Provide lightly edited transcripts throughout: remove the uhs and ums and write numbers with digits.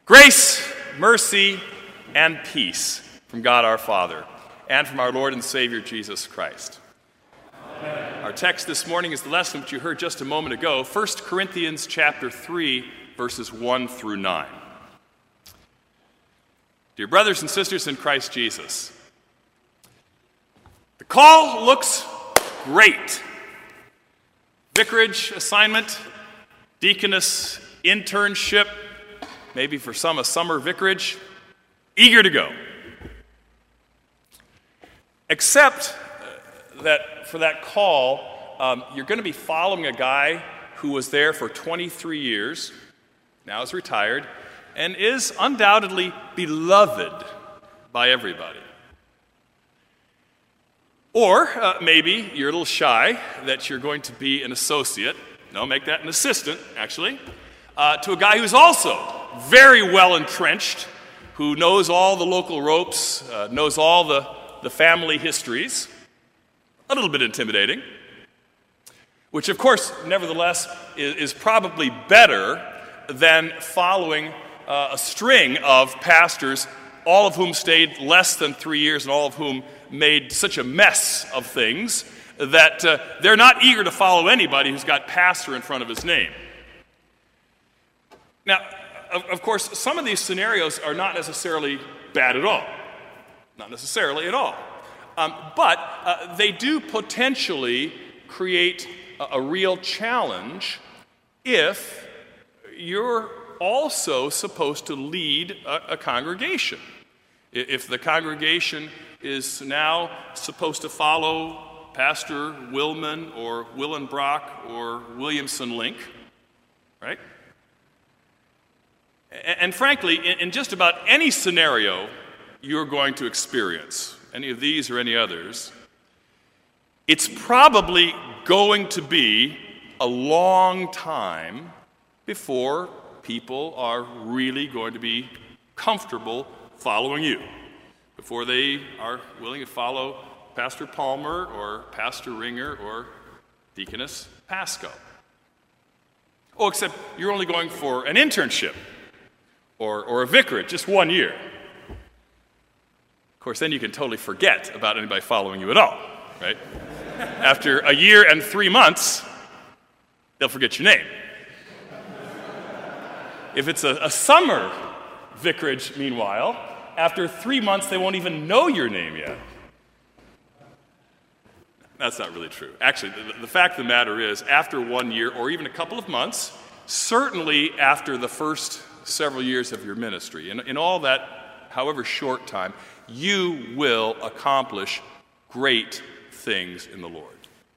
Grace, mercy, and peace from God our Father and from our Lord and Savior Jesus Christ. Amen. Our text this morning is the lesson which you heard just a moment ago, 1 Corinthians chapter 3, verses 1 through 9. Dear brothers and sisters in Christ Jesus, the call looks great. Vicarage assignment, deaconess internship, maybe for some a summer vicarage, eager to go. Except that for that call, you're going to be following a guy who was there for 23 years, now is retired, and is undoubtedly beloved by everybody. Or maybe you're a little shy that you're going to be an associate, no, make that an assistant, actually, to a guy who's also very well entrenched, who knows all the local ropes, knows all the family histories. A little bit intimidating, which of course, nevertheless, is probably better than following a string of pastors, all of whom stayed less than 3 years and all of whom made such a mess of things that they're not eager to follow anybody who's got pastor in front of his name. Now, of course, some of these scenarios are not necessarily bad at all. Not necessarily at all. But they do potentially create a real challenge if you're also supposed to lead a congregation. If the congregation is now supposed to follow Pastor Willman or Willenbrock or Williamson Link, right? And frankly, in just about any scenario you're going to experience, any of these or any others, it's probably going to be a long time before people are really going to be comfortable following you, before they are willing to follow Pastor Palmer or Pastor Ringer or Deaconess Pasco. Oh, except you're only going for an internship or a vicarage, just 1 year. Of course, then you can totally forget about anybody following you at all, right? After a year and 3 months, they'll forget your name. If it's a summer vicarage, meanwhile, after 3 months, they won't even know your name yet. That's not really true. Actually, the fact of the matter is, after 1 year or even a couple of months, certainly after the first several years of your ministry, in all that, however short time, you will accomplish great things in the Lord.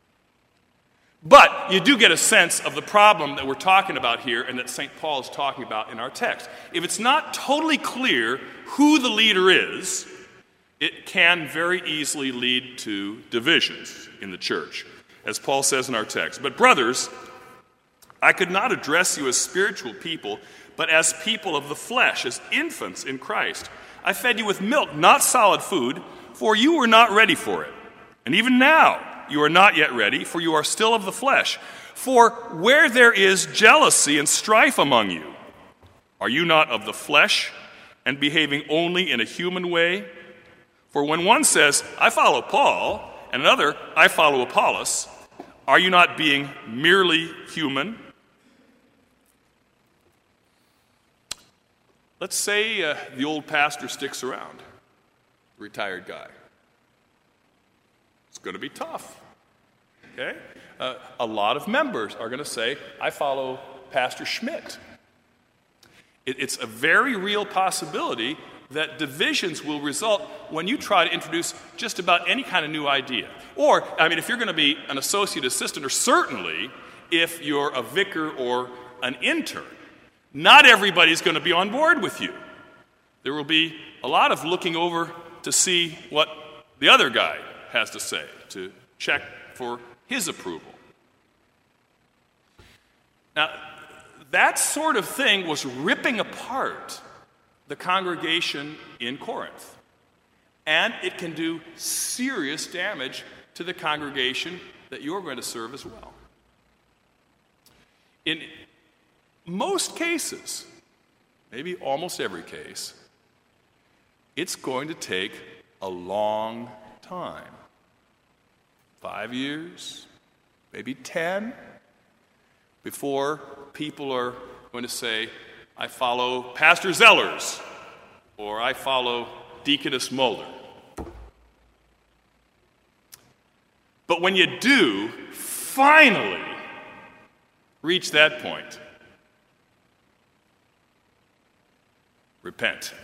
But you do get a sense of the problem that we're talking about here and that St. Paul is talking about in our text. If it's not totally clear who the leader is, it can very easily lead to divisions in the church, as Paul says in our text. But brothers, I could not address you as spiritual people, but as people of the flesh, as infants in Christ. I fed you with milk, not solid food, for you were not ready for it. And even now, you are not yet ready, for you are still of the flesh. For where there is jealousy and strife among you, are you not of the flesh and behaving only in a human way? For when one says, I follow Paul, and another, I follow Apollos, are you not being merely human? Let's say the old pastor sticks around, retired guy. It's going to be tough, okay? A lot of members are going to say, I follow Pastor Schmidt. It's a very real possibility that divisions will result when you try to introduce just about any kind of new idea. Or, if you're going to be an associate assistant, or certainly if you're a vicar or an intern, not everybody's going to be on board with you. There will be a lot of looking over to see what the other guy has to say, to check for his approval. Now, that sort of thing was ripping apart the congregation in Corinth. And it can do serious damage to the congregation that you're going to serve as well. In most cases, maybe almost every case, it's going to take a long time. 5 years, maybe 10, before people are going to say, I follow Pastor Zellers, or I follow Deaconess Mulder. But when you do finally reach that point, repent.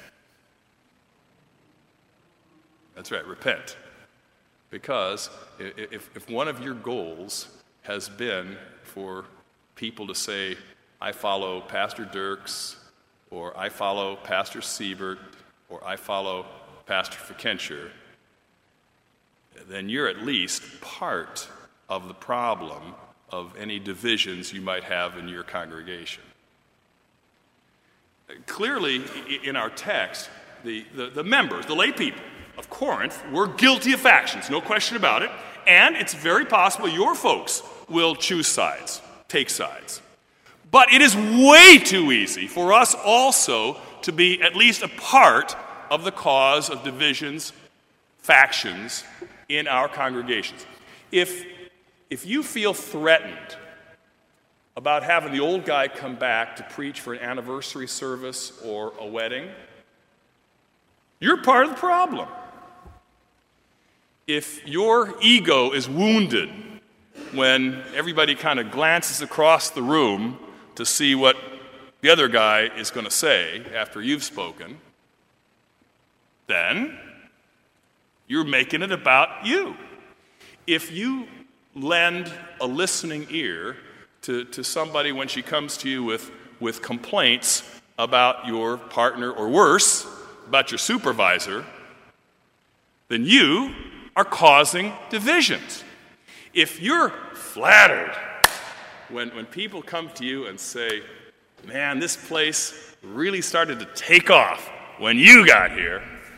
That's right, repent. Because if one of your goals has been for people to say, I follow Pastor Dirks, or I follow Pastor Siebert, or I follow Pastor Fikencher, then you're at least part of the problem of any divisions you might have in your congregation. Clearly, in our text, the members, the lay people of Corinth were guilty of factions, no question about it, and it's very possible your folks will choose sides, take sides. But it is way too easy for us also to be at least a part of the cause of divisions, factions in our congregations. If you feel threatened about having the old guy come back to preach for an anniversary service or a wedding, you're part of the problem. If your ego is wounded when everybody kind of glances across the room to see what the other guy is going to say after you've spoken, then you're making it about you. If you lend a listening ear to somebody when she comes to you with complaints about your partner, or worse, about your supervisor, then you are causing divisions. If you're flattered when people come to you and say, man, this place really started to take off when you got here,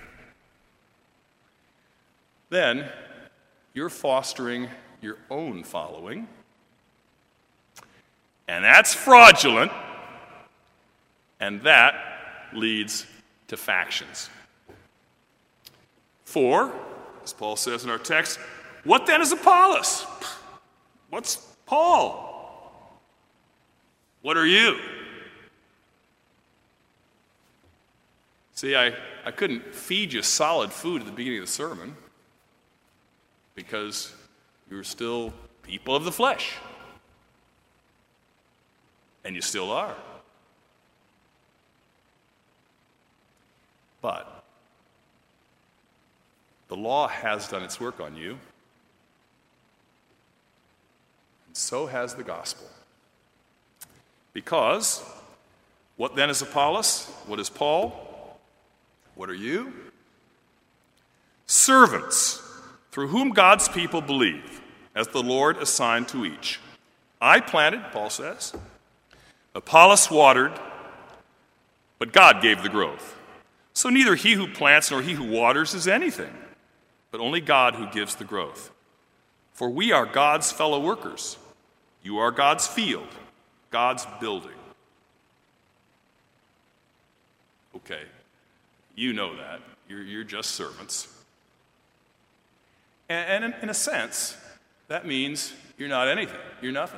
then you're fostering your own following, and that's fraudulent, and that leads to factions. For, as Paul says in our text, what then is Apollos? What's Paul? What are you? See, I couldn't feed you solid food at the beginning of the sermon because you were still people of the flesh. And you still are. But the law has done its work on you, and so has the gospel. Because, what then is Apollos? What is Paul? What are you? Servants, through whom God's people believe, as the Lord assigned to each. I planted, Paul says. Apollos watered, but God gave the growth. So neither he who plants nor he who waters is anything, but only God who gives the growth. For we are God's fellow workers. You are God's field, God's building. Okay, you know that. You're just servants. And in a sense, that means you're not anything. You're nothing.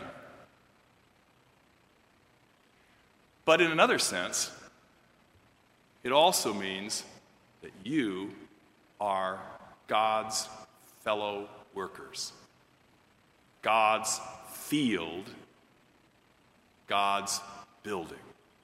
But in another sense, it also means that you are God's fellow workers, God's field, God's building.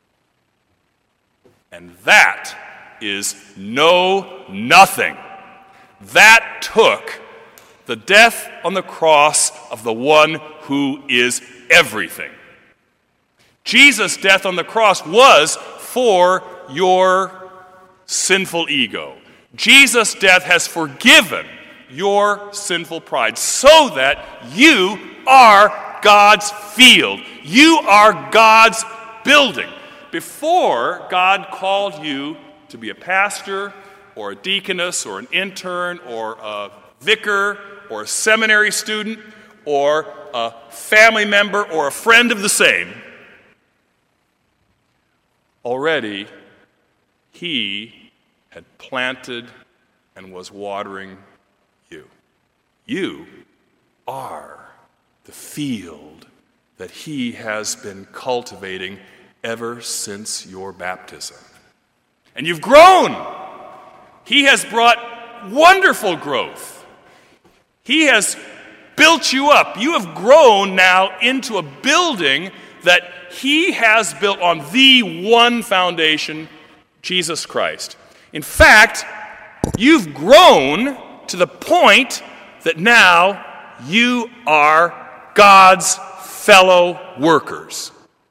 And that is nothing. That took the death on the cross of the one who is everything. Jesus' death on the cross was for your sinful ego. Jesus' death has forgiven your sinful pride so that you are God's field. You are God's building. Before God called you to be a pastor or a deaconess or an intern or a vicar or a seminary student or a family member or a friend of the same, already he had planted and was watering you. You are the field that he has been cultivating ever since your baptism. And you've grown. He has brought wonderful growth. He has built you up. You have grown now into a building that he has built on the one foundation, Jesus Christ. In fact, you've grown to the point that now you are God's fellow workers.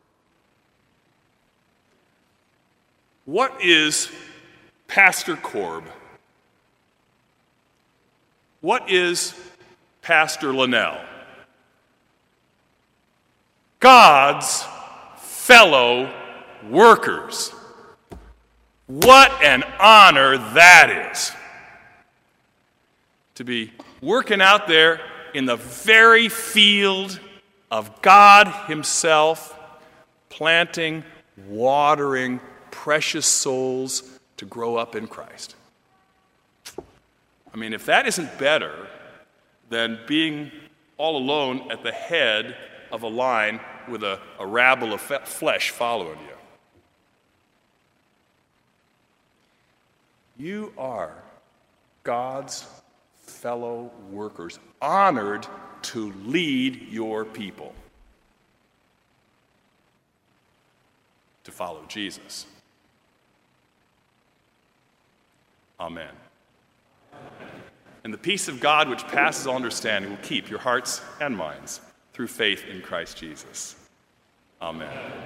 What is Pastor Korb? What is Pastor Linnell? God's fellow workers. What an honor that is. To be working out there in the very field of God himself, planting, watering precious souls to grow up in Christ. I mean, if that isn't better than being all alone at the head of a line with a rabble of flesh following you. You are God's fellow workers, honored to lead your people to follow Jesus. Amen. And the peace of God, which passes all understanding, will keep your hearts and minds through faith in Christ Jesus. Amen.